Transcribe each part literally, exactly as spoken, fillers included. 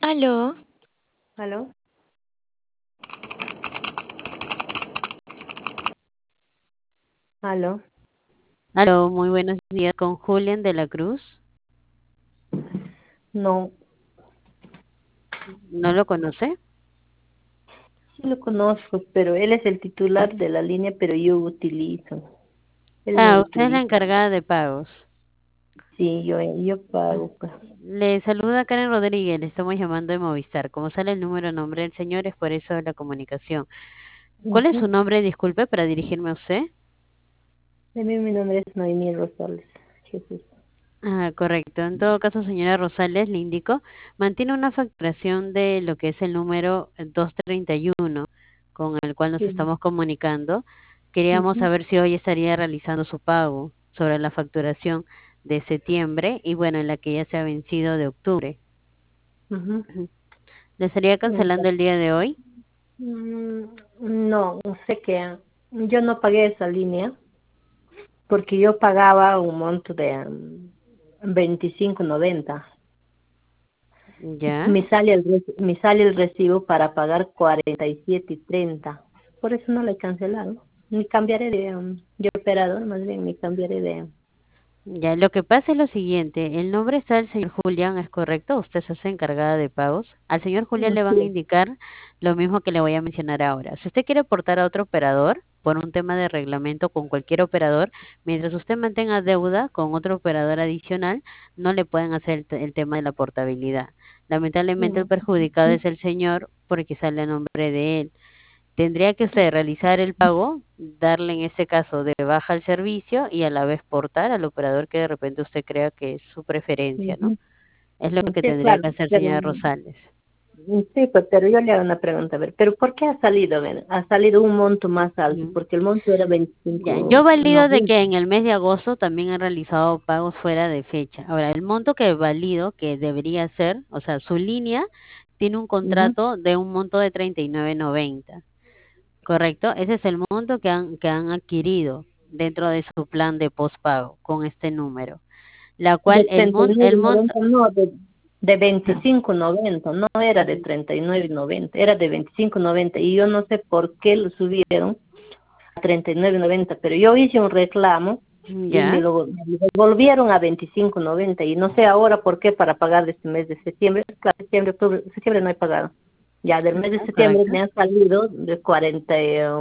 Aló, ¿Aló? ¿Aló? Aló, muy buenos días con Julián de la Cruz. No, ¿No lo conoce? sí lo conozco, pero él es el titular de la línea, pero yo utilizo. Él no Ah, usted es la utiliza. encargada de pagos. Sí, yo, yo pago, pues. Le saluda Karen Rodríguez, le estamos llamando de Movistar. Como sale el número nombre del señor, es por eso la comunicación. ¿Cuál es su Ujú. nombre, disculpe, para dirigirme a usted? A mí mi nombre es Noemí Rosales. Jesús. Ah, correcto. En todo caso, señora Rosales, le indico, mantiene una facturación de lo que es el número doscientos treinta y uno con el cual nos Sí. estamos comunicando. Queríamos Ujú, saber si hoy estaría realizando su pago sobre la facturación de septiembre y bueno, en la que ya se ha vencido de octubre. ujú. Ujú. ¿Le estaría Ya. cancelando el día de hoy? Mm, No, sé que yo no pagué esa línea porque yo pagaba un monto de mm, veinticinco noventa. Ya. Me sale el re- me sale el recibo para pagar cuarenta y siete y treinta. Por eso no le cancelaron. Ni cambiaré de, um, de operador, más bien ni cambiaré de... Ya, lo que pasa es lo siguiente, el nombre está del señor Julián, ¿es correcto? Usted se hace encargada de pagos. Al señor Julián le van a Sí. indicar lo mismo que le voy a mencionar ahora. Si usted quiere aportar a otro operador, por un tema de reglamento con cualquier operador, mientras usted mantenga deuda con otro operador adicional, no le pueden hacer el, te- el tema de la portabilidad. Lamentablemente el Mm, perjudicado es el señor porque sale a nombre de él. Tendría que usted realizar el pago, darle en este caso de baja al servicio y a la vez portar al operador que de repente usted crea que es su preferencia, ¿no? ujú. Es lo que Sí, tendría claro, que hacer pero, señora Rosales. sí, pues, pero yo le hago una pregunta, a ver, ¿pero por qué ha salido? A ver, ha salido un monto más alto, Ujú. porque el monto era Ya, yo veinticinco valido de noventa. que en el mes de agosto también han realizado pagos fuera de fecha. Ahora, el monto que valido, que debería ser, o sea, su línea tiene un Ujú. contrato de un monto de treinta y nueve noventa. Correcto, ese es el monto que han, que han adquirido dentro de su plan de postpago con este número, la De cual el treinta y mon, el nueve monto, noventa no, de, de veinticinco noventa, no era de ujú, treinta y nueve noventa, era de veinticinco noventa y yo no sé por qué lo subieron a treinta y nueve noventa, pero yo hice un reclamo y me ya, lo, me lo devolvieron a veinticinco noventa y no sé ahora por qué para pagar de este mes de septiembre. Claro, septiembre, octubre, septiembre no he pagado. Ya del mes de ya, septiembre correcto. me han salido de cuarenta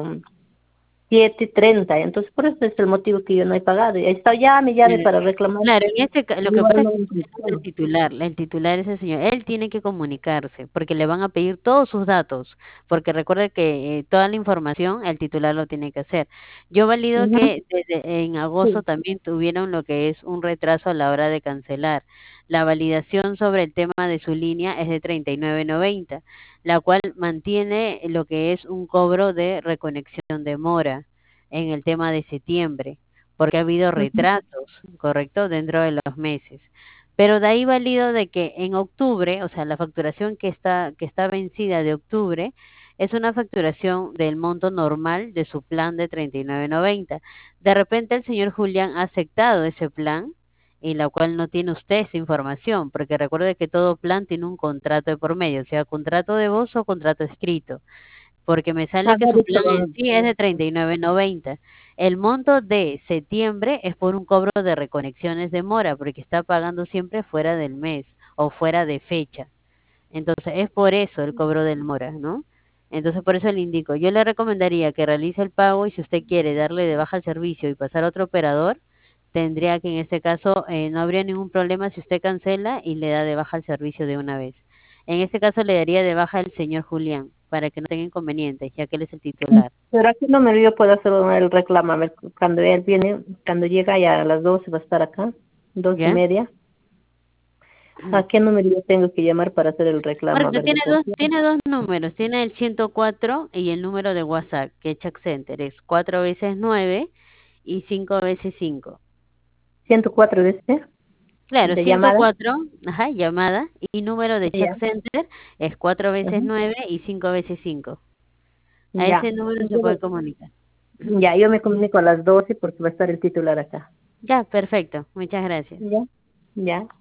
siete treinta, entonces por eso es el motivo que yo no he pagado. Y ahí está, llame, llame Claro, para reclamar. claro, en este ca- lo que Igual pasa es no que me usted es el contestaron. titular, el titular es el señor, él tiene que comunicarse porque le van a pedir todos sus datos, porque recuerde que eh, toda la información el titular lo tiene que hacer. Yo valido Ujú, que desde en agosto sí. también tuvieron lo que es un retraso a la hora de cancelar. La validación sobre el tema de su línea es de treinta y nueve noventa, la cual mantiene lo que es un cobro de reconexión de mora en el tema de septiembre porque ha habido Ujú. retrasos, ¿correcto? Dentro de los meses. Pero de ahí válido de que en octubre, o sea, la facturación que está, que está vencida de octubre, es una facturación del monto normal de su plan de treinta y nueve noventa. De repente el señor Julián ha aceptado ese plan, y la cual no tiene usted esa información, porque recuerde que todo plan tiene un contrato de por medio, o sea, contrato de voz o contrato escrito porque me A sale que ver, su plan en esto, sí es de treinta y nueve noventa. El monto de septiembre es por un cobro de reconexiones de mora, porque está pagando siempre fuera del mes o fuera de fecha. Entonces, es por eso el cobro del mora, ¿no? Entonces, por eso le indico, yo le recomendaría que realice el pago y si usted quiere darle de baja el servicio y pasar a otro operador, tendría que en este caso eh, no habría ningún problema si usted cancela y le da de baja el servicio de una vez. En este caso le daría de baja el señor Julián para que no tenga inconvenientes, ya que él es el titular. pero aquí no me yo puedo hacer el reclamo. A ver, cuando él viene, cuando llega ya a las doce va a estar acá, doce y ¿Ya? media. ¿A qué número yo tengo que llamar para hacer el reclamo? A Porque ver, de tiene dos, confianza. tiene dos números, tiene el ciento cuatro y el número de WhatsApp, que es Chat Center, es cuatro veces nueve y cinco veces cinco. ciento cuatro de este, Claro, de ciento llamada. cuatro, ajá, llamada, y número de Chat Ya. Center es cuatro veces Ujú. nueve y cinco veces cinco. A Ya. ese número se puede Entonces, comunicar. Ujú. ya, yo me comunico a las doce porque va a estar el titular acá. Ya, perfecto. Muchas gracias. Ya. Ya.